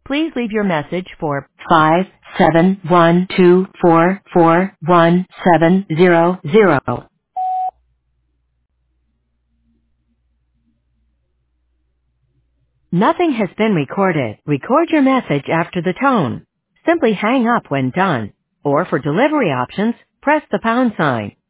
Please leave your message for 57124411700. Nothing has been recorded. Record your message after the tone. Simply hang up when done. Or for delivery options, press the pound sign.